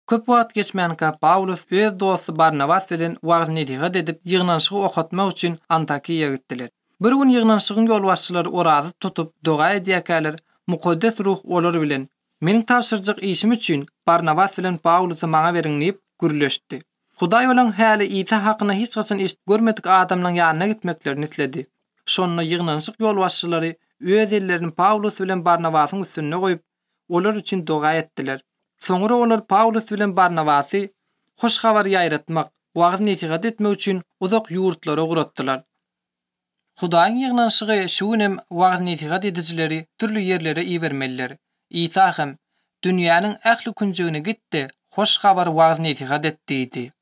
Köp wagt geçmänkä Paulus öz dosty Barnabas bilen wagz netihat edip ýygnanşygy okatmak üçin Antakiýa gitdiler. Bir gün ýygnanşygyň ýol başçylary orazy tutup doga edýärler. Mukaddes ruh olar bilen meniň tapşyrjak işim üçin Barnabas bilen Paulusy maňa beriň diýip gürleşdi. Hudaý bolan häli İsa hakyna hiç gaçan eşit görmedik adamlaryň ýanyna gitmeklerini isledi. Şonda ýygnanşyk ýol başçylary öz ellerini Paulus bilen Barnabasyň üstüne goýup olar üçin doga etdiler. Soňra olar Paulus bilen Barnabasy hoş habar ýaýratmak, wagz netihat etmek üçin uzak ýurtlara guratdylar. Hudaýyň ýygnanşygy şunem wagz netihat edijileri türlü ýerlere iýermeliler. İsa hem dünýäniň ähli künjegine gitdi, hoş habar wagz netihat etdi.